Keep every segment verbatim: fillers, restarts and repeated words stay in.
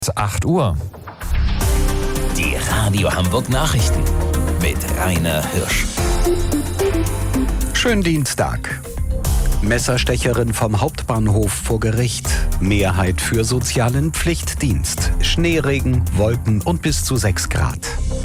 acht Uhr. Die Radio Hamburg Nachrichten mit Rainer Hirsch. Schönen Dienstag. Messerstecherin vom Hauptbahnhof vor Gericht. Mehrheit für sozialen Pflichtdienst. Schneeregen, Wolken und bis zu sechs Grad.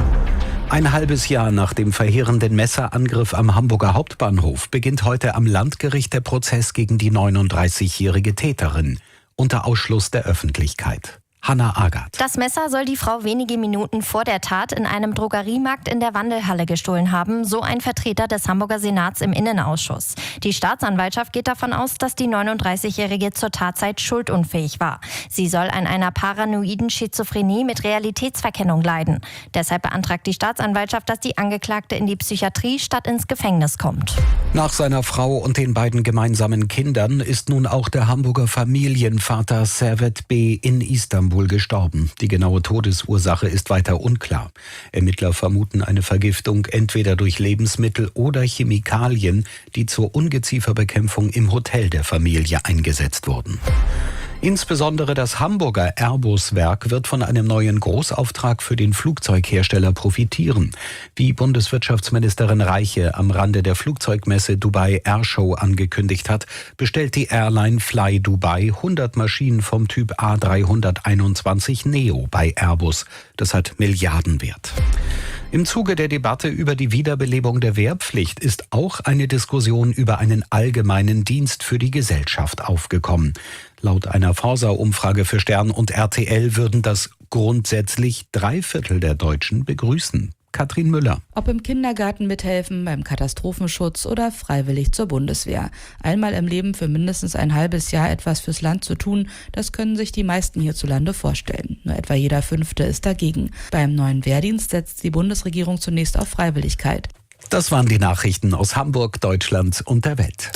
Ein halbes Jahr nach dem verheerenden Messerangriff am Hamburger Hauptbahnhof beginnt heute am Landgericht der Prozess gegen die neununddreißigjährige Täterin unter Ausschluss der Öffentlichkeit. Hanna Agath. Das Messer soll die Frau wenige Minuten vor der Tat in einem Drogeriemarkt in der Wandelhalle gestohlen haben, so ein Vertreter des Hamburger Senats im Innenausschuss. Die Staatsanwaltschaft geht davon aus, dass die neununddreißigjährige zur Tatzeit schuldunfähig war. Sie soll an einer paranoiden Schizophrenie mit Realitätsverkennung leiden. Deshalb beantragt die Staatsanwaltschaft, dass die Angeklagte in die Psychiatrie statt ins Gefängnis kommt. Nach seiner Frau und den beiden gemeinsamen Kindern ist nun auch der Hamburger Familienvater Servet B. in Istanbul gestorben. Die genaue Todesursache ist weiter unklar. Ermittler vermuten eine Vergiftung entweder durch Lebensmittel oder Chemikalien, die zur Ungezieferbekämpfung im Hotel der Familie eingesetzt wurden. Insbesondere das Hamburger Airbus-Werk wird von einem neuen Großauftrag für den Flugzeughersteller profitieren. Wie Bundeswirtschaftsministerin Reiche am Rande der Flugzeugmesse Dubai Airshow angekündigt hat, bestellt die Airline Fly Dubai hundert Maschinen vom Typ A dreihunderteinundzwanzig Neo bei Airbus. Das hat Milliardenwert. Im Zuge der Debatte über die Wiederbelebung der Wehrpflicht ist auch eine Diskussion über einen allgemeinen Dienst für die Gesellschaft aufgekommen. Laut einer Forsa-Umfrage für Stern und R T L würden das grundsätzlich drei Viertel der Deutschen begrüßen. Katrin Müller. Ob im Kindergarten mithelfen, beim Katastrophenschutz oder freiwillig zur Bundeswehr. Einmal im Leben für mindestens ein halbes Jahr etwas fürs Land zu tun, das können sich die meisten hierzulande vorstellen. Nur etwa jeder Fünfte ist dagegen. Beim neuen Wehrdienst setzt die Bundesregierung zunächst auf Freiwilligkeit. Das waren die Nachrichten aus Hamburg, Deutschland und der Welt.